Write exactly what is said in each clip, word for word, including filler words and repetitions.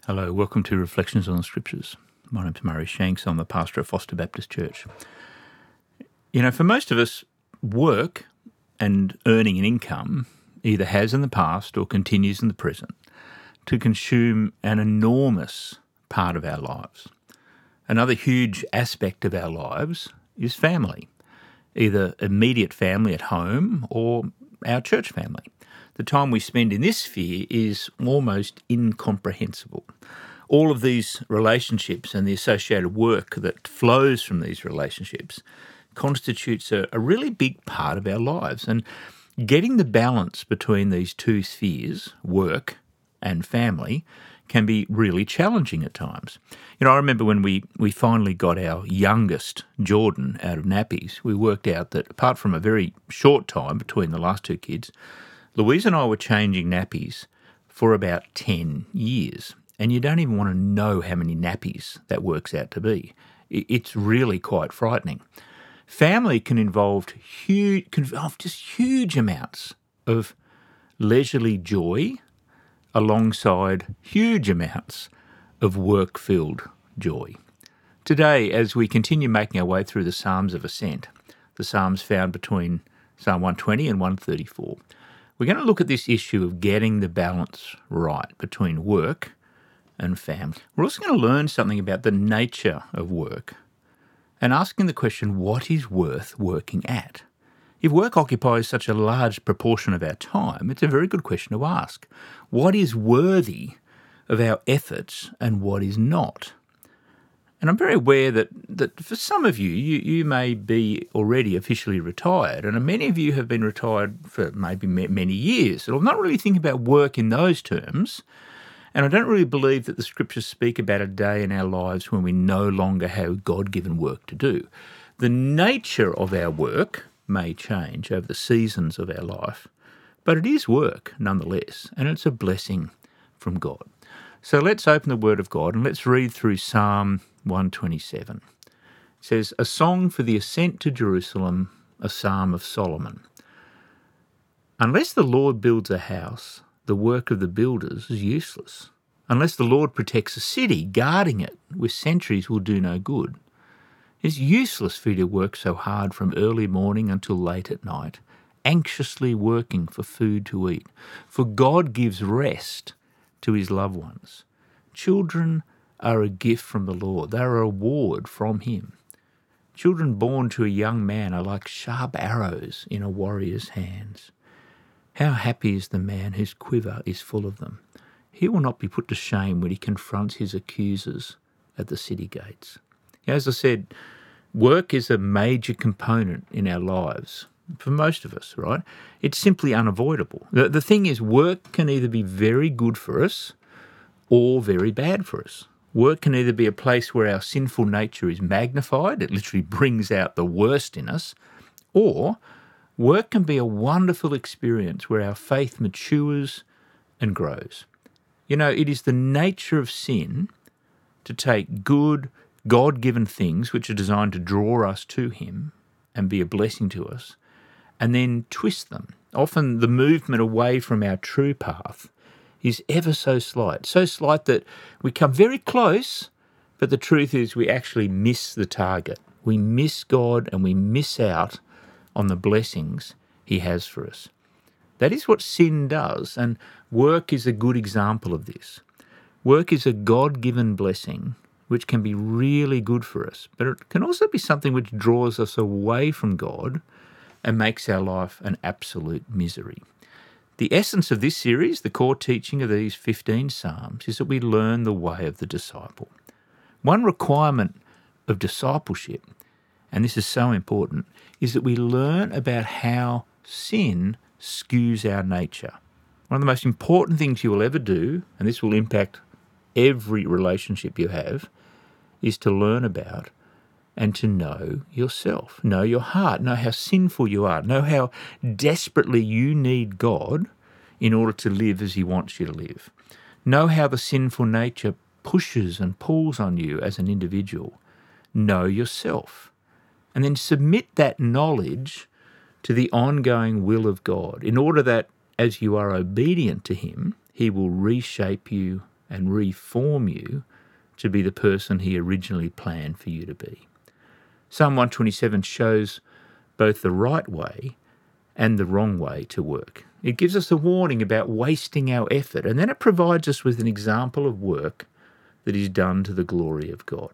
Hello, welcome to Reflections on the Scriptures. My name's Murray Shanks. I'm the pastor of Foster Baptist Church. You know, for most of us, work and earning an income either has in the past or continues in the present to consume an enormous part of our lives. Another huge aspect of our lives is family, either immediate family at home or our church family. The time we spend in this sphere is almost incomprehensible. All of these relationships and the associated work that flows from these relationships constitutes a, a really big part of our lives. And getting the balance between these two spheres, work and family, can be really challenging at times. You know, I remember when we, we finally got our youngest, Jordan, out of nappies, we worked out that apart from a very short time between the last two kids, Louise and I were changing nappies for about ten years, and you don't even want to know how many nappies that works out to be. It's really quite frightening. Family can involve huge, can involve just huge amounts of leisurely joy alongside huge amounts of work-filled joy. Today, as we continue making our way through the Psalms of Ascent, the Psalms found between Psalm one twenty and one thirty-four, we're going to look at this issue of getting the balance right between work and family. We're also going to learn something about the nature of work and asking the question, what is worth working at? If work occupies such a large proportion of our time, it's a very good question to ask. What is worthy of our efforts and what is not? And I'm very aware that, that for some of you, you, you may be already officially retired, and many of you have been retired for maybe many years. So I'm not really thinking about work in those terms, and I don't really believe that the Scriptures speak about a day in our lives when we no longer have God-given work to do. The nature of our work may change over the seasons of our life, but it is work nonetheless, and it's a blessing from God. So let's open the Word of God and let's read through Psalm one twenty-seven. It says, "A song for the ascent to Jerusalem, a psalm of Solomon. Unless the Lord builds a house, the work of the builders is useless. Unless the Lord protects a city, guarding it with sentries will do no good. It's useless for you to work so hard from early morning until late at night, anxiously working for food to eat. For God gives rest to his loved ones. Children are a gift from the Lord. They are a reward from him. Children born to a young man are like sharp arrows in a warrior's hands. How happy is the man whose quiver is full of them. He will not be put to shame when he confronts his accusers at the city gates." As I said, work is a major component in our lives for most of us, right? It's simply unavoidable. The, the thing is, work can either be very good for us or very bad for us. Work can either be a place where our sinful nature is magnified, it literally brings out the worst in us, or work can be a wonderful experience where our faith matures and grows. You know, it is the nature of sin to take good, God-given things which are designed to draw us to him and be a blessing to us, and then twist them. Often the movement away from our true path is ever so slight, so slight that we come very close, but the truth is we actually miss the target. We miss God and we miss out on the blessings he has for us. That is what sin does, and work is a good example of this. Work is a God-given blessing which can be really good for us, but it can also be something which draws us away from God and makes our life an absolute misery. The essence of this series, the core teaching of these fifteen Psalms, is that we learn the way of the disciple. One requirement of discipleship, and this is so important, is that we learn about how sin skews our nature. One of the most important things you will ever do, and this will impact every relationship you have, is to learn about and to know yourself, know your heart, know how sinful you are, know how desperately you need God in order to live as he wants you to live. Know how the sinful nature pushes and pulls on you as an individual. Know yourself. And then submit that knowledge to the ongoing will of God in order that as you are obedient to him, he will reshape you and reform you to be the person he originally planned for you to be. Psalm one twenty-seven shows both the right way and the wrong way to work. It gives us a warning about wasting our effort, and then it provides us with an example of work that is done to the glory of God.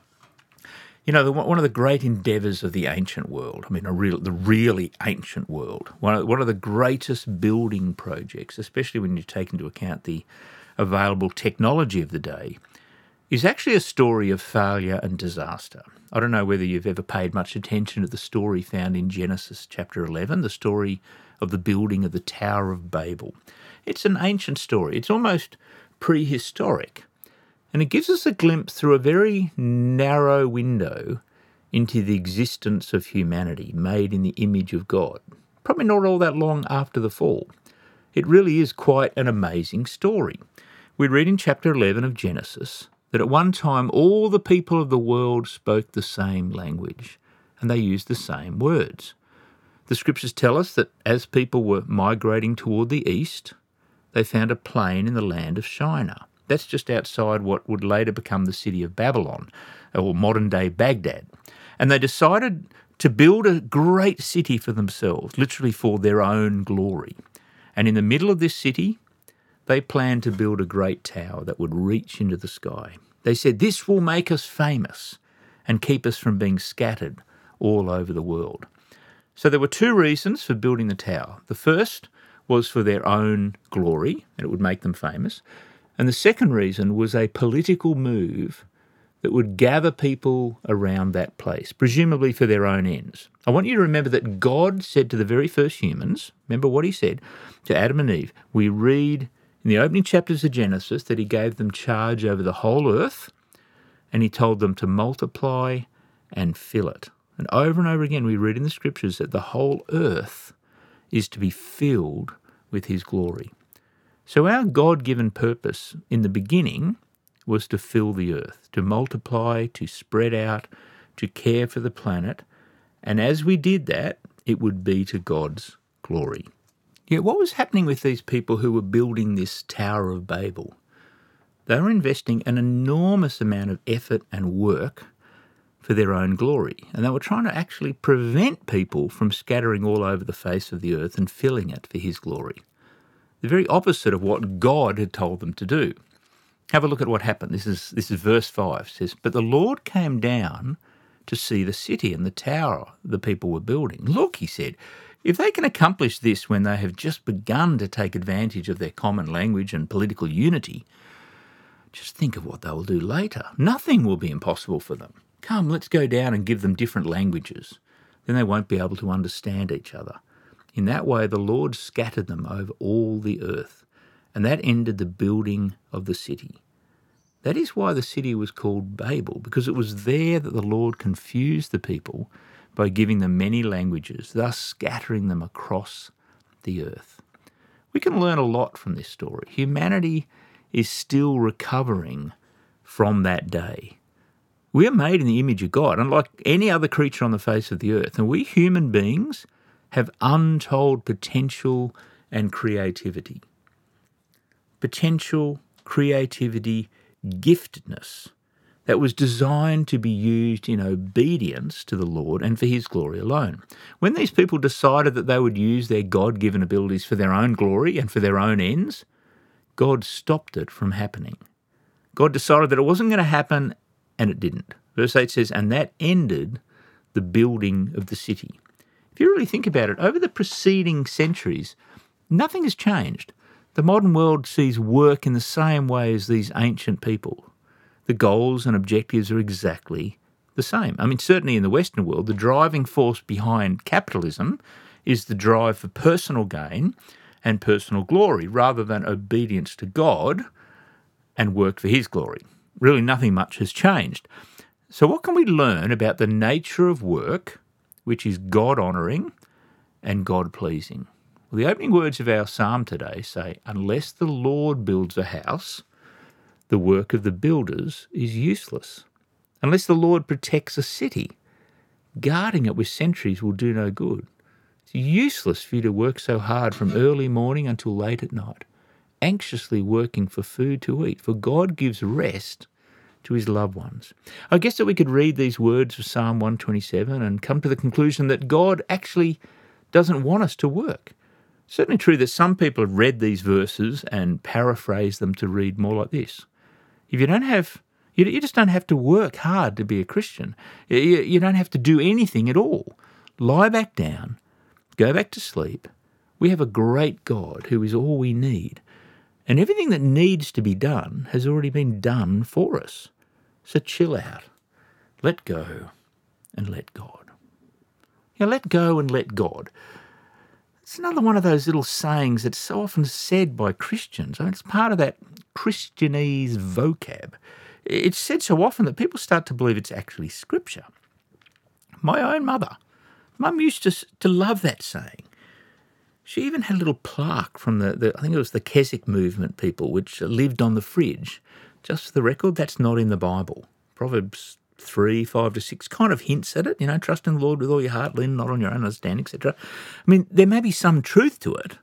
You know, the, one of the great endeavours of the ancient world, I mean, a real, the really ancient world, one of, one of the greatest building projects, especially when you take into account the available technology of the day, is actually a story of failure and disaster. I don't know whether you've ever paid much attention to the story found in Genesis chapter eleven, the story of the building of the Tower of Babel. It's an ancient story. It's almost prehistoric. And it gives us a glimpse through a very narrow window into the existence of humanity made in the image of God, probably not all that long after the fall. It really is quite an amazing story. We read in chapter eleven of Genesis that at one time all the people of the world spoke the same language and they used the same words. The scriptures tell us that as people were migrating toward the east, they found a plain in the land of Shinar. That's just outside what would later become the city of Babylon, or modern-day Baghdad. And they decided to build a great city for themselves, literally for their own glory. And in the middle of this city, they planned to build a great tower that would reach into the sky. They said, this will make us famous and keep us from being scattered all over the world. So there were two reasons for building the tower. The first was for their own glory, and it would make them famous. And the second reason was a political move that would gather people around that place, presumably for their own ends. I want you to remember that God said to the very first humans, remember what he said to Adam and Eve. We read in the opening chapters of Genesis that he gave them charge over the whole earth, and he told them to multiply and fill it. And over and over again we read in the scriptures that the whole earth is to be filled with his glory. So our God-given purpose in the beginning was to fill the earth, to multiply, to spread out, to care for the planet. And as we did that, it would be to God's glory. Yet what was happening with these people who were building this Tower of Babel? They were investing an enormous amount of effort and work for their own glory. And they were trying to actually prevent people from scattering all over the face of the earth and filling it for his glory. The very opposite of what God had told them to do. Have a look at what happened. This is this is verse five. It says, but the Lord came down to see the city and the tower the people were building. Look, he said, if they can accomplish this when they have just begun to take advantage of their common language and political unity, just think of what they will do later. Nothing will be impossible for them. Come, let's go down and give them different languages. Then they won't be able to understand each other. In that way, the Lord scattered them over all the earth, and that ended the building of the city. That is why the city was called Babel, because it was there that the Lord confused the people by giving them many languages, thus scattering them across the earth. We can learn a lot from this story. Humanity is still recovering from that day. We are made in the image of God, unlike any other creature on the face of the earth, and we human beings have untold potential and creativity. Potential, creativity, giftedness that was designed to be used in obedience to the Lord and for his glory alone. When these people decided that they would use their God-given abilities for their own glory and for their own ends, God stopped it from happening. God decided that it wasn't going to happen, and it didn't. Verse eight says, and that ended the building of the city. If you really think about it, over the preceding centuries, nothing has changed. The modern world sees work in the same way as these ancient people. The goals and objectives are exactly the same. I mean, certainly in the Western world, the driving force behind capitalism is the drive for personal gain and personal glory rather than obedience to God and work for his glory. Really, nothing much has changed. So what can we learn about the nature of work, which is God-honouring and God-pleasing? Well, the opening words of our psalm today say, unless the Lord builds a house, the work of the builders is useless. Unless the Lord protects a city, guarding it with sentries will do no good. It's useless for you to work so hard from early morning until late at night. anxiously working for food to eat, for God gives rest to his loved ones. I guess that we could read these words of Psalm one twenty-seven and come to the conclusion that God actually doesn't want us to work. It's certainly true that some people have read these verses and paraphrased them to read more like this. If you don't have, you, you just don't have to work hard to be a Christian. You, you don't have to do anything at all. Lie back down, go back to sleep. We have a great God who is all we need. And everything that needs to be done has already been done for us. So chill out. Let go and let God. You know, let go and let God. It's another one of those little sayings that's so often said by Christians. I mean, it's part of that Christianese vocab. It's said so often that people start to believe it's actually scripture. My own mother, Mum used to, to love that saying. She even had a little plaque from the, the, I think it was the Keswick movement people, which lived on the fridge. Just for the record, that's not in the Bible. Proverbs three, five to six kind of hints at it, you know, trust in the Lord with all your heart, lean not on your own understanding, et cetera. I mean, there may be some truth to it.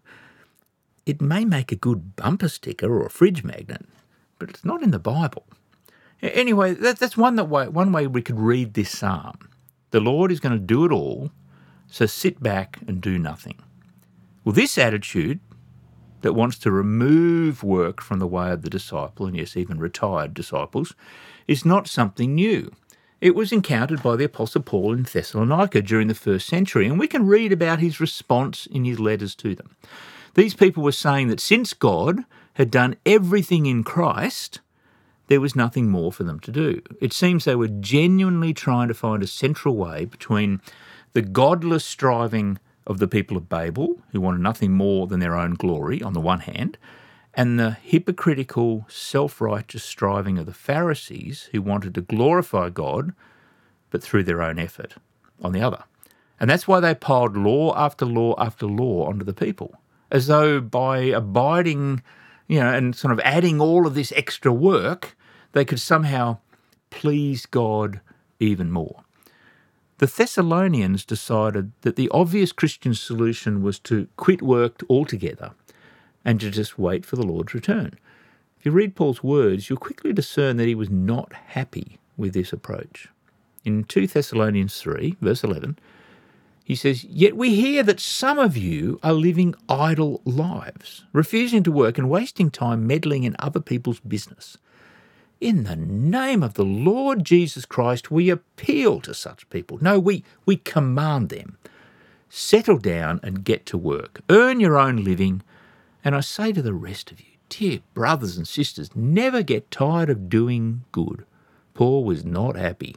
It may make a good bumper sticker or a fridge magnet, but it's not in the Bible. Anyway, that, that's one that way, one way we could read this psalm. The Lord is going to do it all, so sit back and do nothing. Well, this attitude that wants to remove work from the way of the disciple, and yes, even retired disciples, is not something new. It was encountered by the Apostle Paul in Thessalonica during the first century, and we can read about his response in his letters to them. These people were saying that since God had done everything in Christ, there was nothing more for them to do. It seems they were genuinely trying to find a central way between the godless striving of the people of Babel, who wanted nothing more than their own glory on the one hand, and the hypocritical, self-righteous striving of the Pharisees, who wanted to glorify God, but through their own effort, on the other. And that's why they piled law after law after law onto the people, as though by abiding, you know, and sort of adding all of this extra work, they could somehow please God even more. The Thessalonians decided that the obvious Christian solution was to quit work altogether and to just wait for the Lord's return. If you read Paul's words, you'll quickly discern that he was not happy with this approach. In two Thessalonians three, verse eleven, he says, "Yet we hear that some of you are living idle lives, refusing to work and wasting time meddling in other people's business. In the name of the Lord Jesus Christ, we appeal to such people. No, we, we command them. Settle down and get to work. Earn your own living. And I say to the rest of you, dear brothers and sisters, never get tired of doing good." Paul was not happy.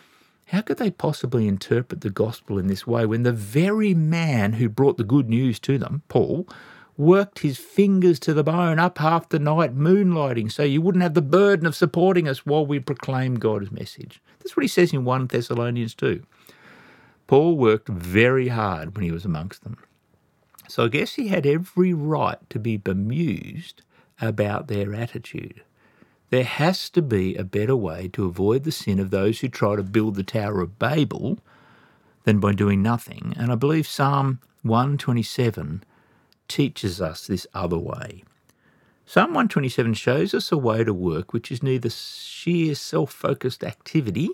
How could they possibly interpret the gospel in this way when the very man who brought the good news to them, Paul, worked his fingers to the bone up half the night moonlighting so you wouldn't have the burden of supporting us while we proclaim God's message? That's what he says in First Thessalonians two. Paul worked very hard when he was amongst them. So I guess he had every right to be bemused about their attitude. There has to be a better way to avoid the sin of those who try to build the Tower of Babel than by doing nothing. And I believe Psalm one twenty-seven teaches us this other way. Psalm one twenty-seven shows us a way to work which is neither sheer self-focused activity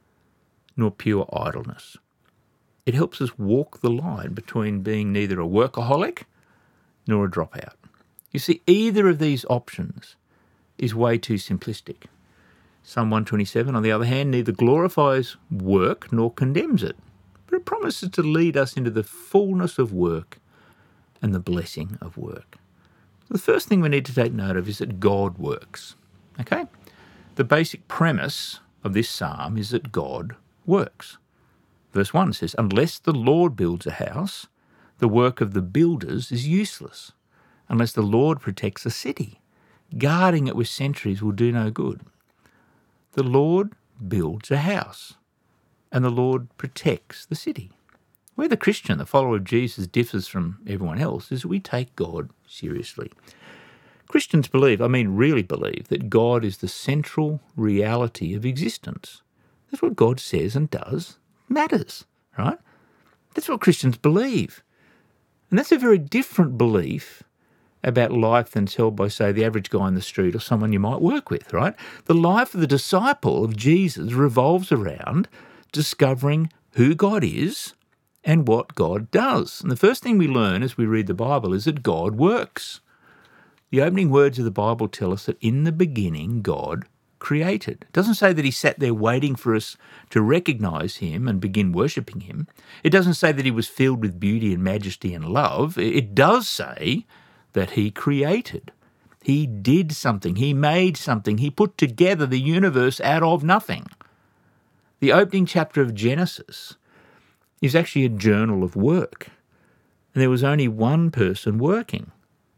nor pure idleness. It helps us walk the line between being neither a workaholic nor a dropout. You see, either of these options is way too simplistic. Psalm one twenty-seven, on the other hand, neither glorifies work nor condemns it, but it promises to lead us into the fullness of work and the blessing of work. The first thing we need to take note of is that God works. Okay? The basic premise of this psalm is that God works. Verse one says, "Unless the Lord builds a house, the work of the builders is useless. Unless the Lord protects a city, guarding it with sentries will do no good." The Lord builds a house, and the Lord protects the city. Where the Christian, the follower of Jesus, differs from everyone else is that we take God seriously. Christians believe, I mean really believe, that God is the central reality of existence. That's what God says and does matters, right? That's what Christians believe. And that's a very different belief about life than told by, say, the average guy on the street or someone you might work with, right? The life of the disciple of Jesus revolves around discovering who God is and what God does. And the first thing we learn as we read the Bible is that God works. The opening words of the Bible tell us that in the beginning, God created. It doesn't say that he sat there waiting for us to recognise him and begin worshipping him. It doesn't say that he was filled with beauty and majesty and love. It does say that he created. He did something. He made something. He put together the universe out of nothing. The opening chapter of Genesis is actually a journal of work. And there was only one person working,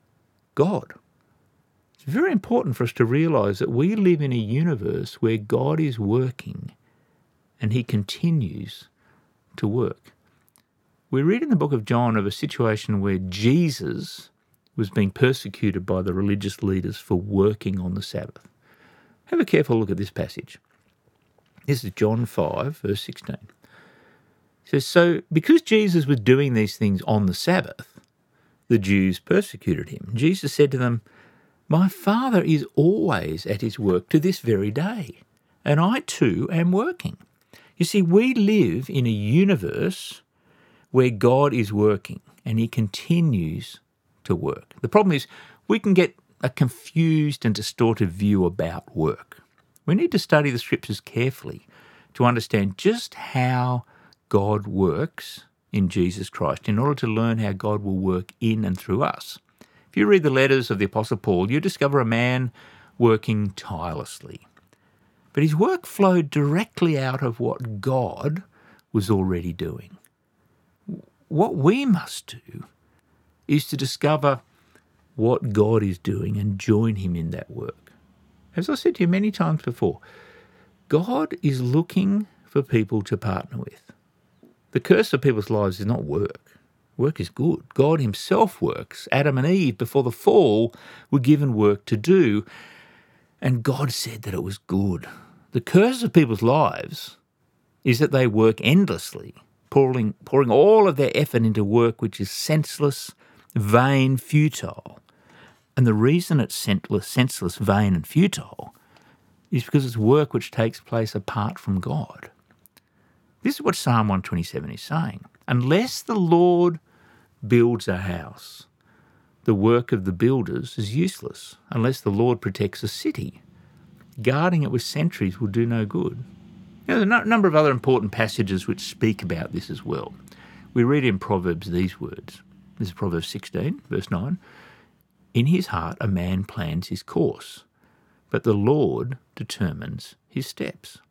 God. It's very important for us to realise that we live in a universe where God is working and he continues to work. We read in the book of John of a situation where Jesus was being persecuted by the religious leaders for working on the Sabbath. Have a careful look at this passage. This is John five, verse sixteen. It says, "So because Jesus was doing these things on the Sabbath, the Jews persecuted him. Jesus said to them, 'My Father is always at his work to this very day, and I too am working.'" You see, we live in a universe where God is working and he continues to work. The problem is we can get a confused and distorted view about work. We need to study the scriptures carefully to understand just how God works in Jesus Christ in order to learn how God will work in and through us. If you read the letters of the Apostle Paul, you discover a man working tirelessly. But his work flowed directly out of what God was already doing. What we must do is to discover what God is doing and join him in that work. As I said to you many times before, God is looking for people to partner with. The curse of people's lives is not work. Work is good. God himself works. Adam and Eve, before the fall, were given work to do, and God said that it was good. The curse of people's lives is that they work endlessly, pouring, pouring all of their effort into work which is senseless, vain, futile. And the reason it's senseless, senseless, vain and futile is because it's work which takes place apart from God. This is what Psalm one twenty-seven is saying. Unless the Lord builds a house, the work of the builders is useless. Unless the Lord protects a city, guarding it with sentries will do no good. There's a no- number of other important passages which speak about this as well. We read in Proverbs these words. This is Proverbs sixteen, verse nine. "In his heart a man plans his course, but the Lord determines his steps."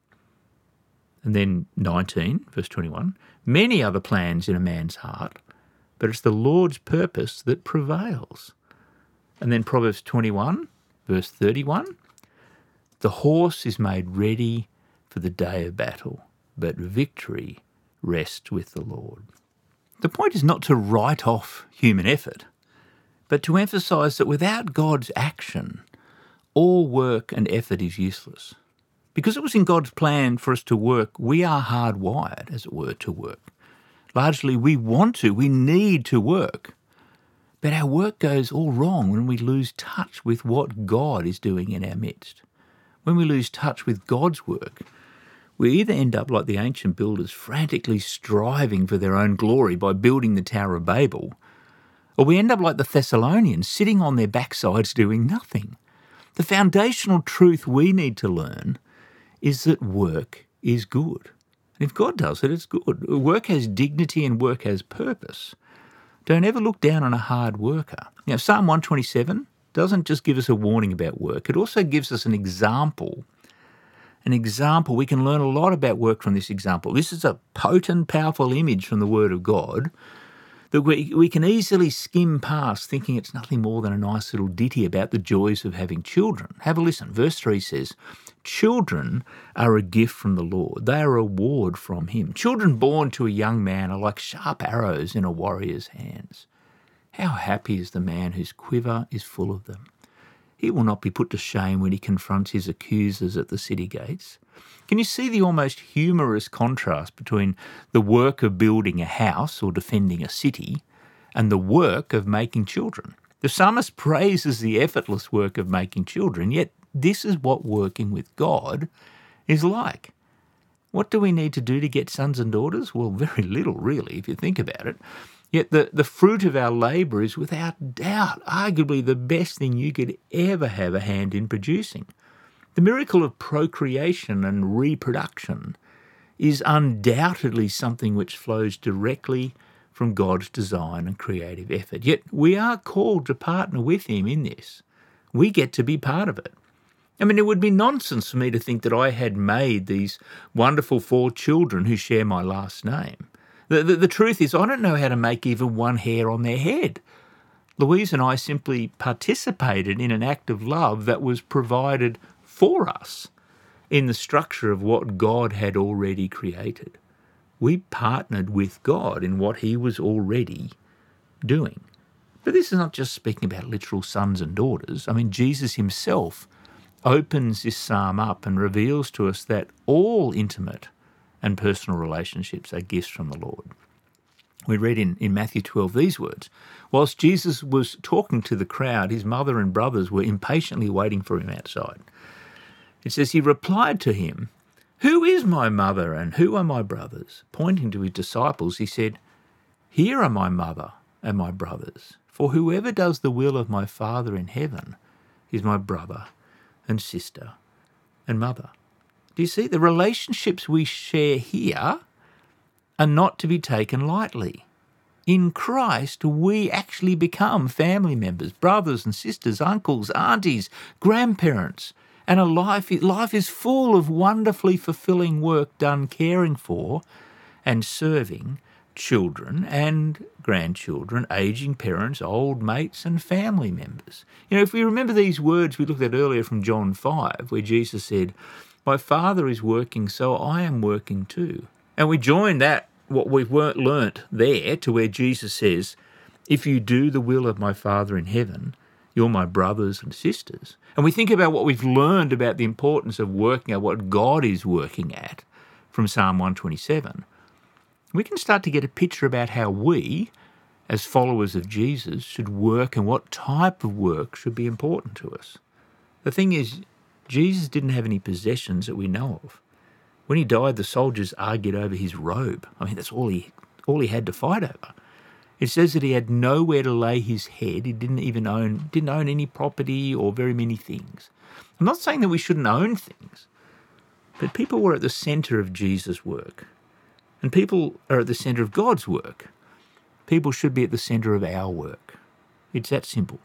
And then nineteen, verse twenty-one, "Many are the plans in a man's heart, but it's the Lord's purpose that prevails." And then Proverbs twenty-one, verse thirty-one, "The horse is made ready for the day of battle, but victory rests with the Lord." The point is not to write off human effort, but to emphasise that without God's action, all work and effort is useless. Because it was in God's plan for us to work, we are hardwired, as it were, to work. Largely, we want to, we need to work. But our work goes all wrong when we lose touch with what God is doing in our midst. When we lose touch with God's work, we either end up like the ancient builders, frantically striving for their own glory by building the Tower of Babel, or we end up like the Thessalonians, sitting on their backsides doing nothing. The foundational truth we need to learn is that work is good. And if God does it, it's good. Work has dignity and work has purpose. Don't ever look down on a hard worker. Now, Psalm one twenty-seven doesn't just give us a warning about work. It also gives us an example. An example. We can learn a lot about work from this example. This is a potent, powerful image from the Word of God that we, we can easily skim past thinking it's nothing more than a nice little ditty about the joys of having children. Have a listen. Verse three says, "Children are a gift from the Lord. They are a reward from him. Children born to a young man are like sharp arrows in a warrior's hands. How happy is the man whose quiver is full of them. He will not be put to shame when he confronts his accusers at the city gates." Can you see the almost humorous contrast between the work of building a house or defending a city and the work of making children? The psalmist praises the effortless work of making children, yet this is what working with God is like. What do we need to do to get sons and daughters? Well, very little, really, if you think about it. Yet the, the fruit of our labour is without doubt arguably the best thing you could ever have a hand in producing. The miracle of procreation and reproduction is undoubtedly something which flows directly from God's design and creative effort. Yet we are called to partner with him in this. We get to be part of it. I mean, it would be nonsense for me to think that I had made these wonderful four children who share my last name. The, the, the truth is, I don't know how to make even one hair on their head. Louise and I simply participated in an act of love that was provided for us in the structure of what God had already created. We partnered with God in what he was already doing. But this is not just speaking about literal sons and daughters. I mean, Jesus himself opens this psalm up and reveals to us that all intimate and personal relationships are gifts from the Lord. We read in, in Matthew twelve these words, "Whilst Jesus was talking to the crowd, his mother and brothers were impatiently waiting for him outside. It says, he replied to him, 'Who is my mother and who are my brothers?' Pointing to his disciples, he said, 'Here are my mother and my brothers. For whoever does the will of my Father in heaven is my brother and sister and mother.'" Do you see? The relationships we share here are not to be taken lightly. In Christ, we actually become family members, brothers and sisters, uncles, aunties, grandparents, and a life, life is full of wonderfully fulfilling work done caring for and serving children and grandchildren, aging parents, old mates and family members. You know, if we remember these words we looked at earlier from John five, where Jesus said, "My Father is working, so I am working too." And we join that, what we've learnt there, to where Jesus says, "If you do the will of my Father in heaven, you're my brothers and sisters." And we think about what we've learned about the importance of working at what God is working at from Psalm one twenty-seven. We can start to get a picture about how we, as followers of Jesus, should work and what type of work should be important to us. The thing is, Jesus didn't have any possessions that we know of. When he died, the soldiers argued over his robe. I mean, that's all he all he had to fight over. It says that he had nowhere to lay his head. He didn't even own didn't own any property or very many things. I'm not saying that we shouldn't own things, but people were at the centre of Jesus' work. And people are at the centre of God's work. People should be at the centre of our work. It's that simple.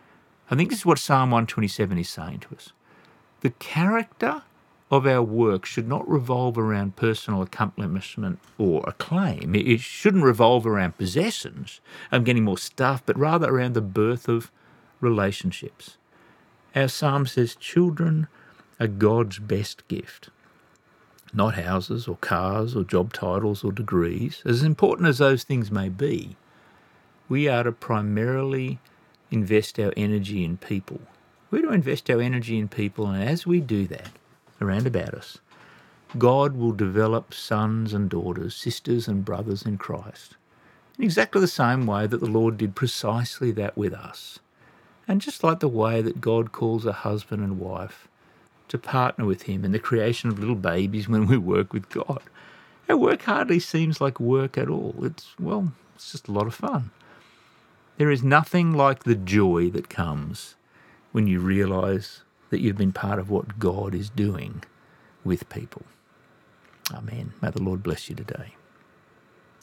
I think this is what Psalm one twenty-seven is saying to us. The character of our work should not revolve around personal accomplishment or acclaim. It shouldn't revolve around possessions and getting more stuff, but rather around the birth of relationships. Our psalm says children are God's best gift. Not houses or cars or job titles or degrees. As important as those things may be, we are to primarily invest our energy in people. We're to invest our energy in people, and as we do that around about us, God will develop sons and daughters, sisters and brothers in Christ, in exactly the same way that the Lord did precisely that with us. And just like the way that God calls a husband and wife to partner with him in the creation of little babies when we work with God, our work hardly seems like work at all. It's, well, it's just a lot of fun. There is nothing like the joy that comes when you realise that you've been part of what God is doing with people. Amen. May the Lord bless you today.